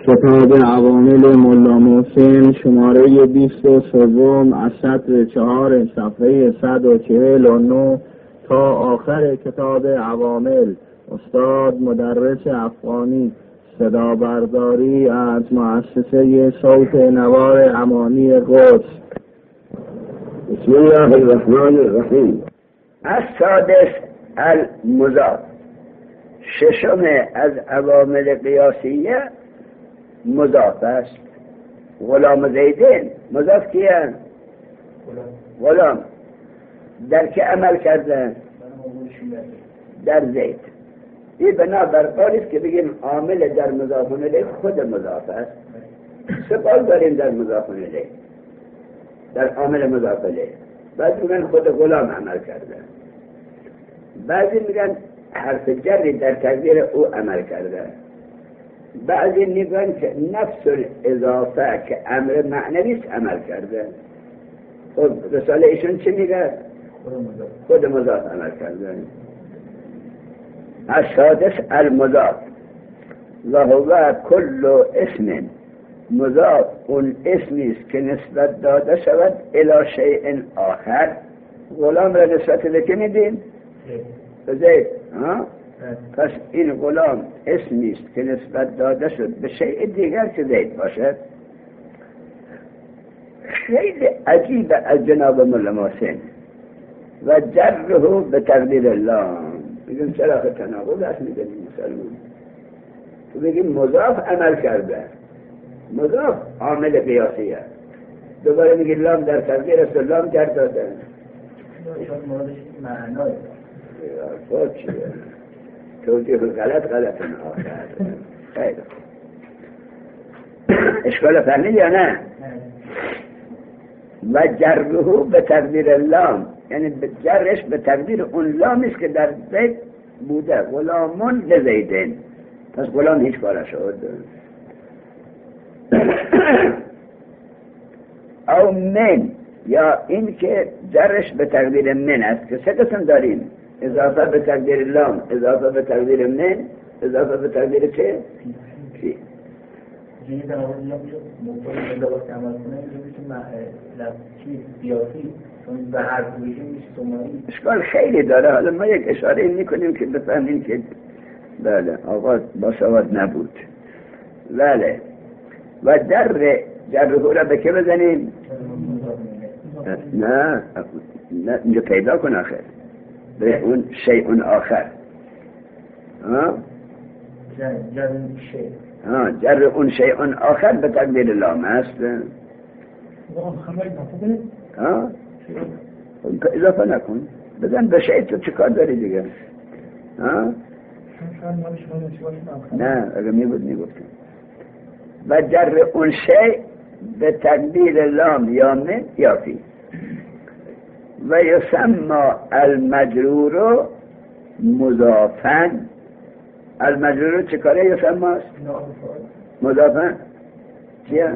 کتاب عوامل ملا محسن شماره 23 از سطر 4 صفحه 149 تا آخر کتاب عوامل. استاد مدرس افغانی، صدا برداری از مؤسسه صوت نوار امانی قدس. بسم الله الرحمن الرحیم. السادس المضاف. ششم از عوامل قیاسیه مضاف است. غلام زیدین مضاف کیه؟ غلام در که عمل کرده؟ در زید. این بنابر قولیست که بگیم عامل در مضاف الیه خود مضاف است. سپال داریم در مضاف الیه، در عامل مضاف الیه. بعضی میگن خود غلام عمل کرده، بعضی میگن حرف جری در تقدیر او عمل کرده، بعضی میگن که نفس الاضافه که امر معنویست عمل کرده. خب رساله ایشون چی میگه؟ خود مضاف عمل کرده. السادس المضاف و هو کل اسم مضاف اون اسمی است که نسبت داده شود الی شیء آخر. غلام را نسبت به که میدیم؟ زید. پس این غلام اسمی است که نسبت داده شد به شیء دیگر که زید باشد. خیلی عجیب از جناب مولا محسن و جره به تقدیر الله. بگیم چرا که تناقض است میدونیم مسلمان. تو بگیم مضاف عمل کرده، مضاف عامل قیاسی است، دوباره میگی لام در تقدیر است، لام جر داده. معنای خود چیه؟ توجیه غلط آخر. خیلی اشکال فهمی یا نه؟ و جره به تقدیر لام، یعنی جرش به تقدیر اون لامیست که در زید بوده. غلامون لزیدین، پس غلام هیچ کار شد. او من، یا این که جرش به تقدیر من است که سه قسم داریم: اضافه به تقدیر لام، اضافه به تقدیر من، اضافه به تقدیر چه؟ فی. یعنی در واقع موضوع مضافت عمل کنه چیز بیاسی به هر گویشی میشه سماری. اشکال خیلی داره. حالا ما یک اشاره میکنیم که بفهمیم که بله آقا با سواد نبود. بله. و جره را به که بزنیم؟ نه اینجا پیدا کن آخر به اون شیء آخر. جر اون شیء آخر به تقدیر لام است. اضافه نکن، بزن به شیء. تو چه کار داری دیگه؟ نه اگه میگفتم و جر اون شیء به تقدیر لام یا من یا فی. و یسمى المجرور مضافا. المجرور چه کاره یسمى است؟ مضافا چیه؟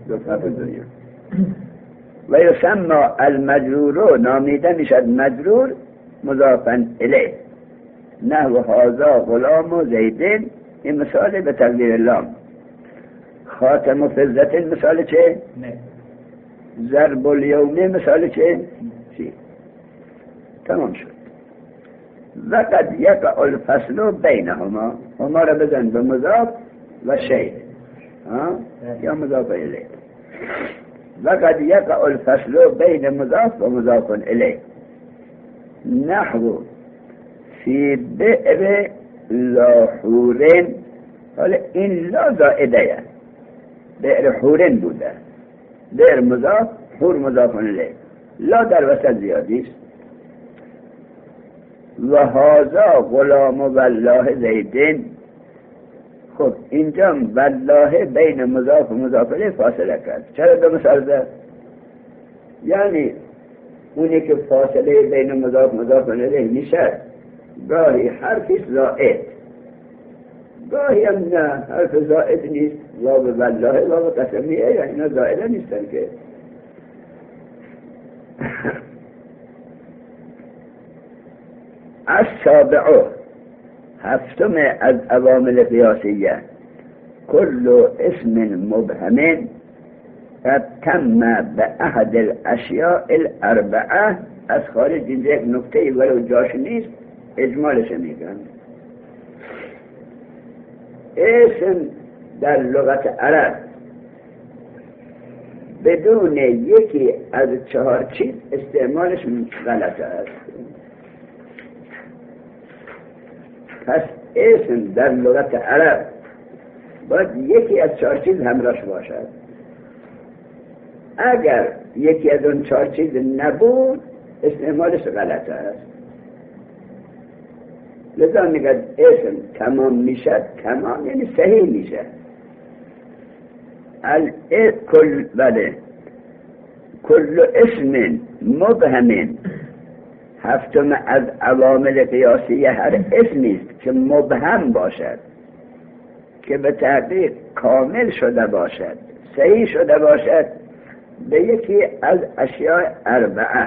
و یسمى المجرور نامیده میشد مجرور مضافا الیه. نحو هذا غلام و زیدین، این مثال به تقدیر لام. خاتم و فضت مثال چه؟ نه. ضرب الیوم مثال چه؟ چی؟ تمام شد. و قد یقع الفصل بینهما. هما را بزن به مضاف و شیء یا مضاف الیه. و قد یقع الفصل بین مضاف و مضاف الیه. نحو فی بئر لاحورن. حالا این لا زائده، بئر حورن بوده. بئر مضاف، حور مضاف الیه. لا در وسط زیادی است. و هذا غلام والله زیدین. خب اینجا والله بین مضاف و مضاف الیه فاصله کرد. چرا دو مثال ده؟ یعنی اونی که فاصله بین مضاف و مضاف الیه میشه گاهی حرفی زائد، گاهی هم نه حرف زائد نیست. واو والله واو قسمیه، یعنی اینا زائده نیستن که. السابع هفتم از عوامل قیاسیه كل اسم مبهم قد تم به احد الاشیاء الاربعه. از خارج اینجا یک نکته ولو جاش نیست اجمالش میگن. اسم در لغت عرب بدون یکی از 4 چیز استعمالش غلط است. پس اسم در لغت عرب باید یکی از 4 چیز همراهش باشد. اگر یکی از اون 4 چیز نبود استعمالش غلط است. لذا میگه اسم تمام میشه، تمام یعنی صحیح میشه. کل اسم مبهم، هفتم از عوامل قیاسیه هر اسمی است که مبهم باشد، که به تحقیق کامل شده باشد، صحیح شده باشد به یکی از اشیاء اربعه.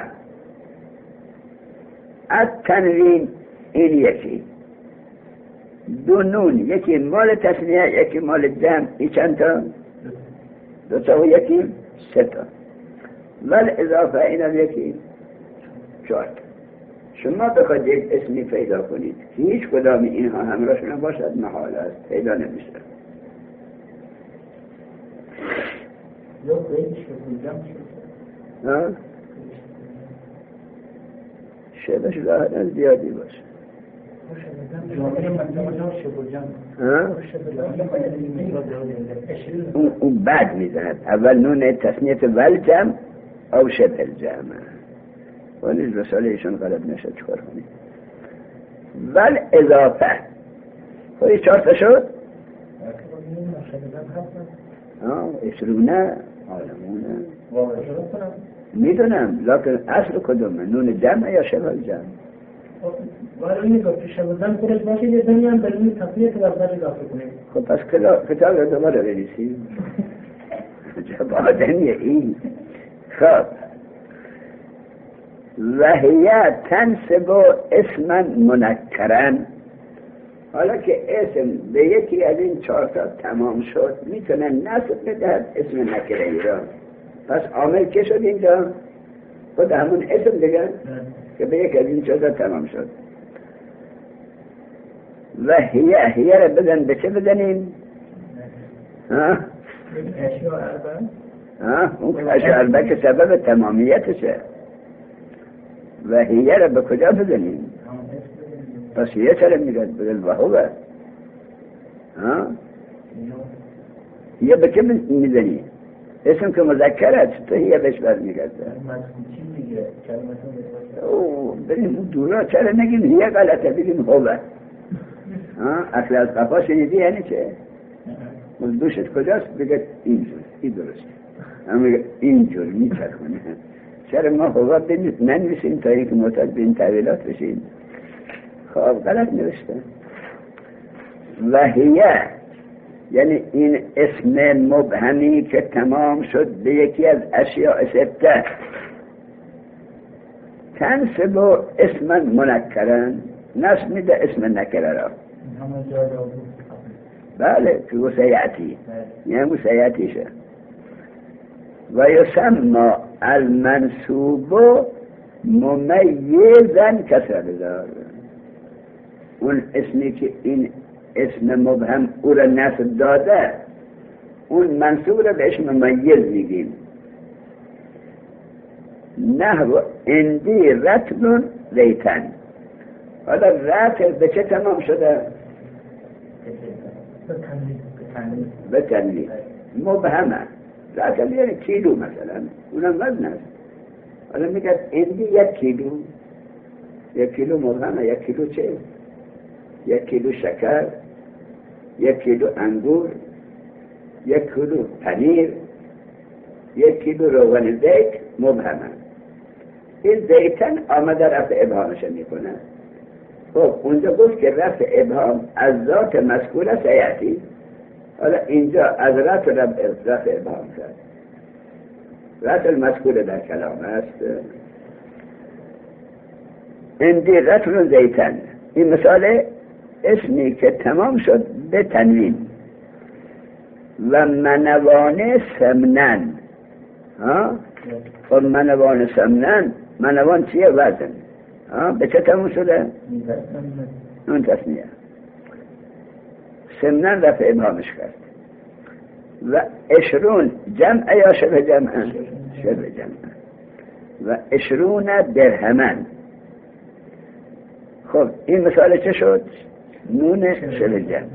التنوین این یکی، 2 نون، یکی مال تثنیه یکی مال جمع. این چند تا؟ 2 تا و یکی 3 تا. ول اضافه اینم یکی 4 تا. شما بخواید یک اسمی پیدا کنید هیچ کدام اینها همراهشون باشد محال است، پیدا نمیشه. یا قیدش رو جمع شد شبهش ظاهرا زیادی باشه. اون بعد میزند. اول نون تثنیت ول جمع او شبه الجمع. ونیز رساله ایشون غلط نشد چکار کنید. ول اضافه خودی 4 تا شد. اشرونه عالمونه میدونم، لکن اصل کدومه؟ نون جمع یا شبه الجمع؟ ولی اینی که شبه الجمع خودش باشه یه دنی هم به نون تثنیت ول اضافه کنیم. خب پس کتاب رو دوباره بنویسیم. جوابادنیه این. خب وهیه تنسب اسما منکرن. حالا که اسم به یکی از این 4 تا تمام شد میتونه نسب بدهد اسم نکره ای را. پس عامل که شد اینجا؟ خود همون اسم دیگه که به یکی از این 4 تا تمام شد. و هیه را بزن به چه بزنیم؟ اون اشیاء اربعه که سبب تمامیتشه. و هیه را به کجا بزنیم؟ پس هیه چرا میگد بزن و هوه؟ هیه به چه میزنی؟ اسم که مذکر است تو هیه بهش بر میگرده. بریم اون دورا چرا نگیم هیه غلطه بگیم هوه؟ اصل از قفا شنیدی یعنی چه؟ دوشت کجاست؟ بگه اینجور، این درست. اما بگه اینجور میچرخونه. چرا ما هوا ننویسیم تا اینکه معتاد به این تعویلات بشیم؟ خب غلط نوشته. و هیه یعنی این اسم مبهمی که تمام شد به یکی از اشیاء 6 تنسب اسم منکرن، نسب میده اسم نکره را. بله که سیعتی یعنی سیعتیشه. و یسمى المنصوب ممیزا کسر دار. اون اسمی که این اسم مبهم او را نسب داده اون منصوب را بهش ممیز میگیم. نحو اندی رطب زیتن. حالا رطب به چه تمام شده؟ به تنوین. مبهمه. رطب یعنی کیلو مثلا، اونم وزن است. حالا میگه اندی 1 کیلو. 1 کیلو مبهمه. 1 کیلو چه؟ 1 کیلو شکر، 1 کیلو انگور، 1 کیلو پنیر، 1 کیلو روغن زیت مبهمه. این زیتن آمده رفع ابهامش میکنه. خب اونجا گفت که رفع ابهام از ذات مذکوره سیعتی. حالا اینجا از رفع ابهام کرد. رفع المذکوره در کلام است. اندی رفع زیتن. این مثال اسمی که تمام شد به تنوین. و منوان سمنن. خب منوان سمنن، منوان چیه؟ وزن. به چه تموم شده؟ نون تسنیه. سمنن رفع ابهامش کرد. و اشرون جمع یا شبه جمع؟ شبه جمع. و اشرون درهمن. خب این مثال چه شد؟ نون شبه جمع.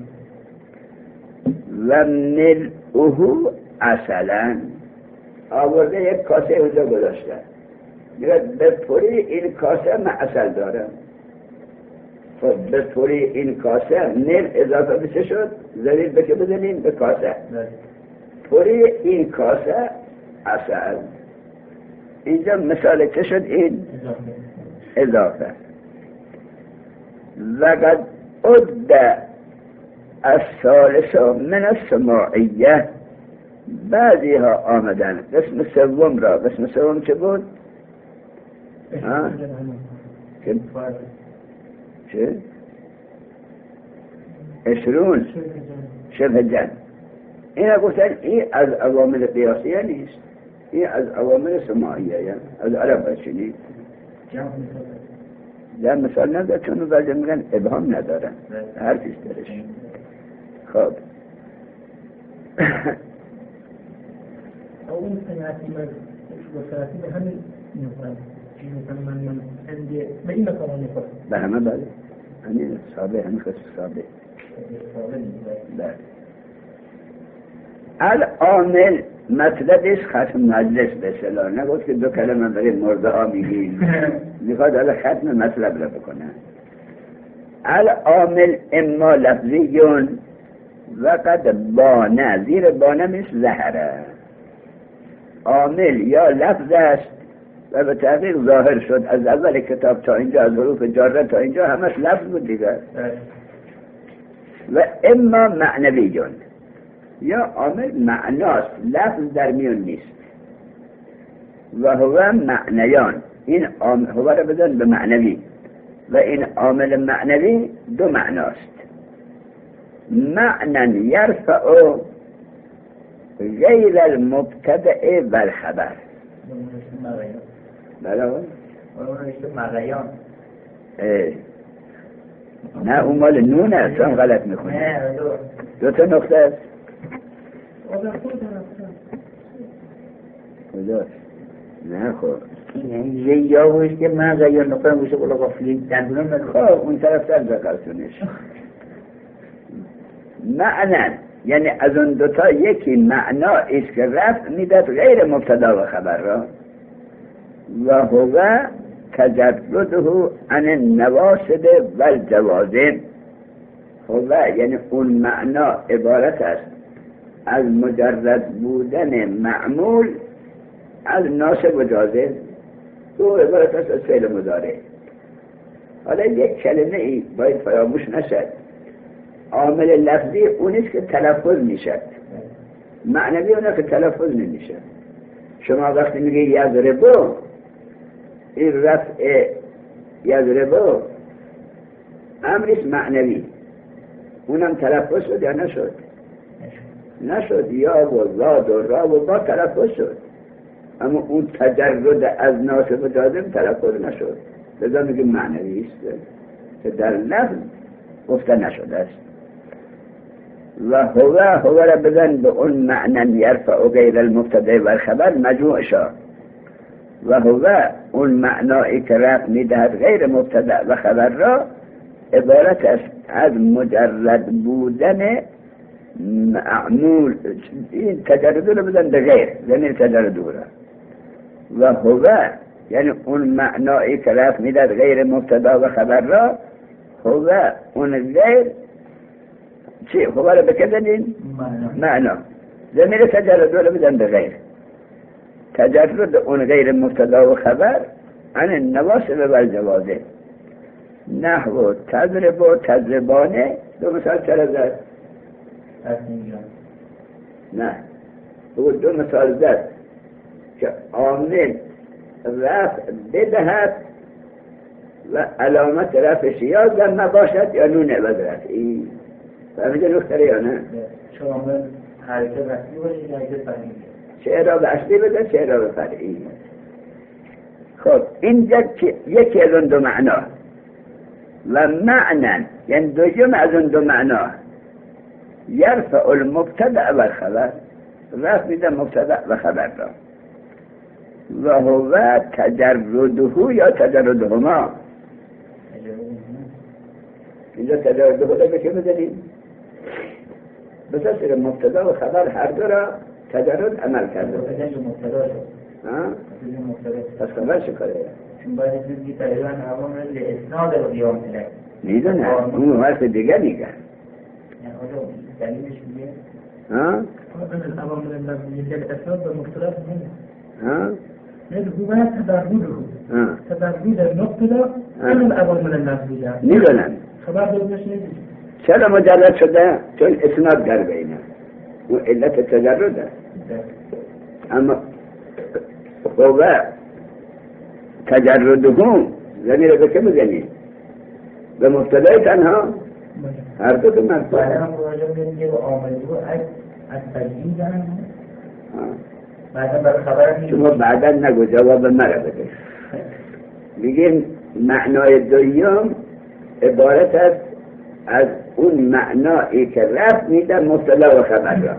و ملئه عسلا، آورده یک کاسه اونجا گذاشته، میگه بپوری این کاسه من عسل دارم. خب بپوری این کاسه، نیل اضافه به چه شد؟ زلیل به که بزنیم؟ به کاسه. پوری این کاسه عسل. اینجا مثال چه شد؟ این اضافه. و قد عد الثالث من السماعیه، بعضی ها آمدن قسم سوم را. قسم سوم چه بود؟ چه؟ اشرون شبه جن. این گفتن این از عوامل قیاسیه نیست، این از عوامل سماعیه، از عرب بچینی در مثال نداره، چون بعضی میگن ابهام ندارن، حرفیش درش. خب اون سنعتی من سنعتی به همین نفرم چیزی من عندي به این مکان نفرم به همه بله، همین صابه، همین خصوص صابه. بله. العامل مطلبش ختم مجلس به اصطلاح، نگفت که دو کلمه برای مرده ها میگیم، میخواد الان ختم مطلب را بکنه. العامل اما لفظیون و قد بانه، زیر بانه مثل زهره. عامل یا لفظ است و به تحقیق ظاهر شد از اول کتاب تا اینجا، از حروف جاره تا اینجا همش لفظ بود دیگر. و اما معنویون، یا عامل معناست، لفظ در میون نیست. و هو معنیان، این هو را بدن به معنوی، و این عامل معنوی دو معناست. معنی یرفع غیر المبتدع والخبر. بله مغیان. نه اون مال نون است، هم غلط میخونی. دو تا نقطه است. کجاست؟ نه خب یه یا بوش که مغیان نقطه بوشه بلا قفلی دندونم خب اون طرف سر بقرسونش. معنی یعنی از اون دوتا یکی معنا است که رفع میداد غیر مبتدا و خبر را، و هو تجرده عن النواسد و الجوازم. هو یعنی اون معنا عبارت است از مجرد بودن معمول از ناسب و جازم، تو عبارت است از فعل مضارع. حالا یک کلمه ای باید فراموش نشد، عامل لفظی اونیست که تلفظ میشد، معنوی اونه که تلفظ نمیشه. شما وقتی میگه یضربو، این رفع یضربو امریست معنوی، اونم تلفظ شد یا نشد؟ نشد. یا و زاد و را و با تلفظ شد، اما اون تجرد از ناسب و جازم تلفظ نشد، لذا میگه معنوی است که در لفظ گفته نشده است. و هو را بزن به اون معنی یرفع غیر المبتدا و الخبر مجموع شد. و هو اون معنایی که رفع میدهد غیر مبتدا و خبر را عبارت است از مجرد بودن معمول. این تجرد رو بزن به غیر، یعنی تجرد را. و هو یعنی اون معنایی که رفع میدهد غیر مبتدا و خبر را، هو اون غیر چی؟ هو را بکدنین معنا، زمیر تجرد رو بزن به غیر، تجرد اون غیر مبتدا و خبر عن النواسب و الجوازم. نحو تضرب و تضربانه، دو مثال چرا زد؟ نه دو مثال زد که عامل رفع بدهد و علامت رفعش یا ضمه باشد یا نون عوض رفعی. فهمیده نکته یا نه؟ شامل حرکت اصلی باشه یا حرکت فرعی؟ چه اعراب اصلی بده چه اعراب فرعی. خب اینجا یکی از اون دو معنا و معنی یعنی دوم از اون دو معنا یرفع المبتدأ و خبر رفع میده مبتدأ و خبر را و هو تجرده یا تجردهما. اینجا تجرده رو به که بزنیم؟ بسیار مبتدا و خبر هر دو را تجرد عمل کرده. پس خبر چه کاره؟ چون باید چیزی تقریبا عوامل اسناد القیام الیه. میدونه اون حرف دیگه میگه. یعنی آجا دلیلش میگه؟ العوامل اللفظية الأسباب المختلفة ها؟ هو تدرج المبتدا من العوامل اللفظية. میدونم. خبر دومش نمیشه. چرا مجرد شده؟ چون اسناد در بینه و علت تجرده. اما هو تجرده زمیر به که بزنی؟ به مبتدای تنها هر دو تو مرفوع. بعد هم راجع میگه و عاملو از تجدید هم بعد برای خبر شما بعدا نگو جواب مرا بده. میگیم معنای دوم عبارت است از اون معنایی که رفت میده مبتدا و خبر را.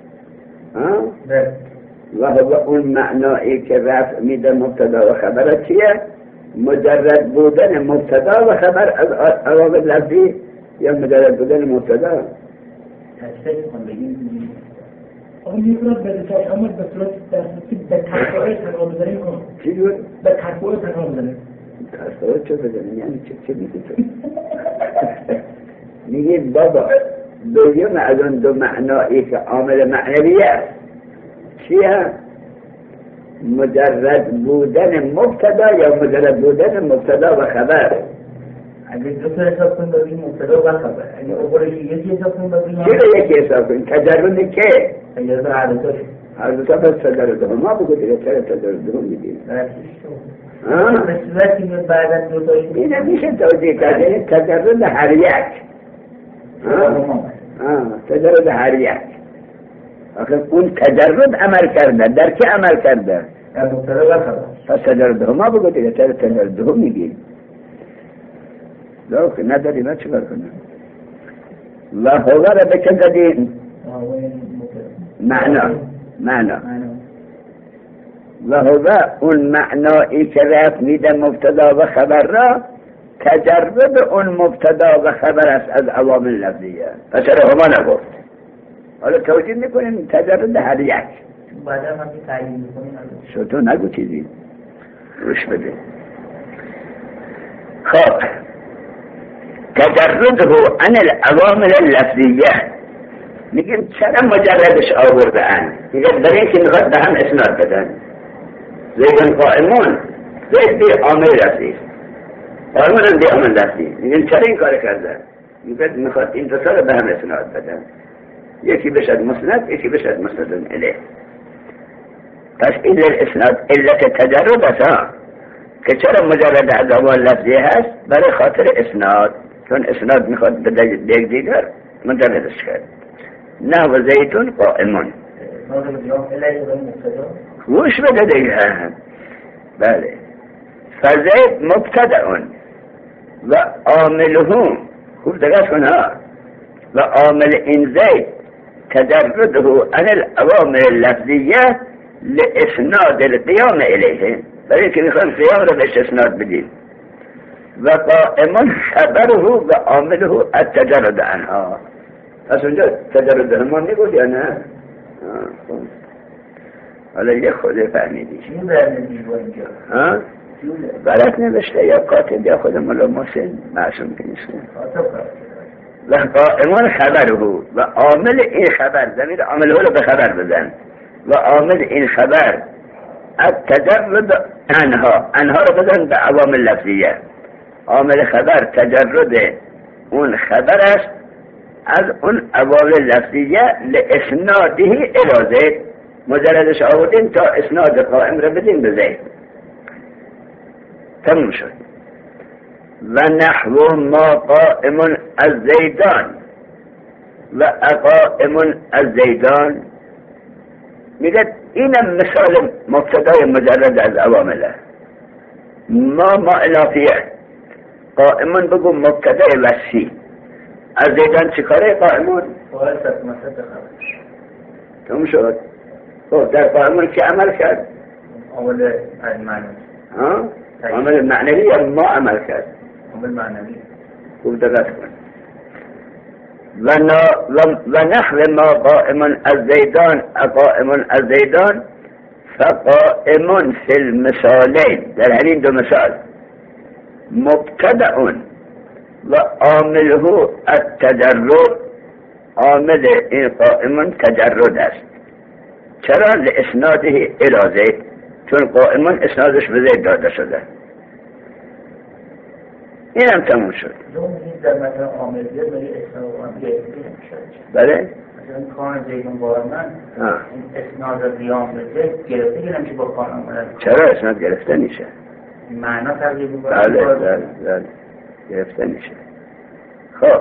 و اون معنایی که رفع میده مبتدا و خبر چیه؟ مجرد بودن مبتدا و خبر از عوامل لفظی یا مجرد بودن مبتدا؟ تشریح کن بگیم اون میفرد به دچار امر به صورت ترتیب به تفاعل تقام بزنیم کن. چی جور؟ به تفاعل تقام بزنیم. تفاعل چه بزنیم؟ یعنی چه میگی تو؟ میگید بابا دویم از اون دو معنایی که عامل معنوی است چیه؟ مجرد بودن مبتدا یا مجرد بودن مبتدا و خبر. اگه دو تا حساب کن ببینیم مبتدا و خبر، اگه اوپرش یکی حساب کن ببینیم چی رو یکی حساب کن؟ تجرد که؟ تجرد هر دو تاش هر دو تا بس تجرد هم ما بگو دیگه چرا تجرد هم میدیم؟ به صورتی که بعد از دو تاش اینه میشه توجیه کرده تجرد هر یک. تجرد هر یک. آخه اون تجرد عمل کرده در که عمل کرده؟ در مبتدا و خبر. پس تجرد هم ما بگو دیگه چرا تجرد هم میگیم؟ لکه نداری من چه کنم؟ و هو را به چه زدیم؟ معنا و هو اون معنایی که رفت میده مبتدا و خبر را تجرد اون مبتدا و خبر است از عوامل لفظیه. پس چرا هما نگفت؟ حالا توجیه میکنیم تجرد هر یک. بعد هم همین تعیین میکنیم. شو نگو چیزی روش بده. خب تجرده عن العوامل اللفظیه میگیم چرا مجردش آوردن؟ میگم برای اینکه میخواد به هم اسناد بدن. زیدن قائمون زید بی عامل لفظی قائمون بی عامل لفظی. میگیم چرا این کار کرده؟ میخواد این دو تا رو به هم اسناد بدن. یکی بشد مسند یکی بشد مسند الیه. پس این الاسناد علت تجرد است که چرا مجرد از عوامل لفظی هست؟ برای خاطر اسناد، چون اسناد میخواد به دیگ دیگر مجردش کرد. نه و زیتون قائمون گوش بده دیگه. بله فزید مبتدعون و عامله خوب دقت کن ها و عامل این زید تجرده عن العوامل اللفظیه لاسناد القیام الیه، برای که میخوان قیام رو بهش اسناد بدیم. و قائمون خبره و عامله التجرد عنها. پس اونجا تجرد عنها میگود یا نه؟ حالا یه خوده فهمیدی چی برنمیدی با اینجا؟ برات نوشته یا کاتب یا خود مولا محسن معصوم که نیست. و قائمون خبره و عامل این خبر زمین عامله رو به خبر بزن و عامل این خبر التجرد عنها رو بزن به عوامل لفظیه. عامل خبر تجرد اون خبر است از اون عوامل لفظیه لاسناده الی زید. مجردش آوردیم تا اسناد قائم رو بدیم به زید. تموم شد. و نحو ما قائم از زیدان و قائم الزیدان، میگه اینم مثال مبتدای مجرد از عوامله. ما الافیه قائمون بگو مبتدای وسیع. از زیدان چی کاره قائمون؟ باید مثل خبرش تموم شد. خب در قائمون که عمل کرد؟ عامل معنوی. عامل معنوی یا ما عمل کرد؟ عامل معنوی. خوب دقت کن. و نحو ما قائم الزیدان قائم الزیدان فقائم فی المثالین، در همین دو مثال مبتدأ و عامله التجرد، عامل این قائم تجرد است. چرا؟ لاسناده الی زید، چون قائم اسنادش به زید داده شده. اینم تموم شد. در مثلا عاملیت میگه اسناد بله؟ مثلا کان زیدون با من این اسناد زیان بده گرفته گیرم که با کان آمده. چرا اسناد گرفته میشه؟ معنا تغییر میکنه. بله گرفته میشه. خب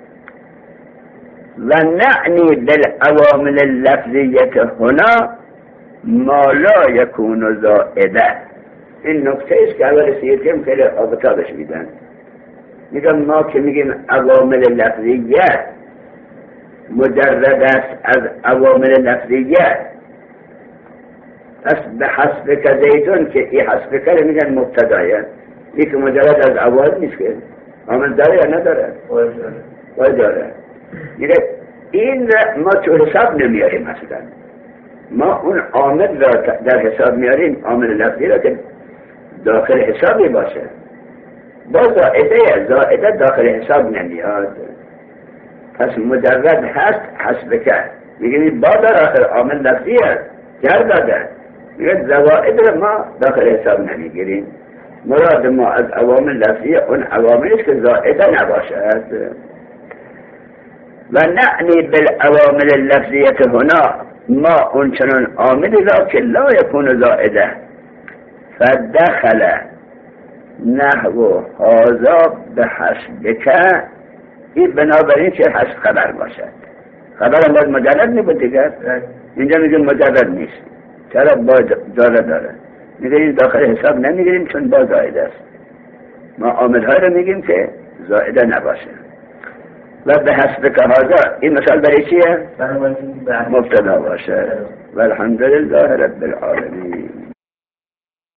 و نعنی بالعوامل اللفظیت هنا ما لا یکون زائده. این نکته است که اول سیرتیم خیلی آبتابش میدن. میگم ما که میگیم عوامل لفظیت مجرد است از عوامل لفظیت، پس به حسب که زیدون که این حسب که میگن مبتدایه، این که مجرد از عوامل نیست که عامل داره یا نداره؟ باید داره. میگه این ما تو حساب نمیاریم. مثلا ما اون عامل را در حساب میاریم، عامل لفظی را که داخل حسابی باشه. با زائده داخل حساب نمیاد. پس مجرد هست حسب کرد. میگه با در آخر عامل لفظی هست جر داده. میگه زوائد را ما داخل حساب نمیگیریم. مراد ما از عوامل لفظی اون عواملی که زائده نباشد. و نعنی بالعوامل اللفظیت هنا ما اون چنان عاملی را که لا یکون زائده فدخل نحو هذا به حسبک، این بنابراین که حسب خبر باشد. خبر هم باید مجرد میبود دیگر. اینجا میگیم مجرد نیست. چرا؟ با داره. میگیم داخل حساب نمیگیریم چون با زائده است. ما عامل ها رو میگیم که زائده نباشه. و به حسبک هذا این مثال برای چیه؟ بنابراین مبتدا باشه. والحمدلله رب العالمین.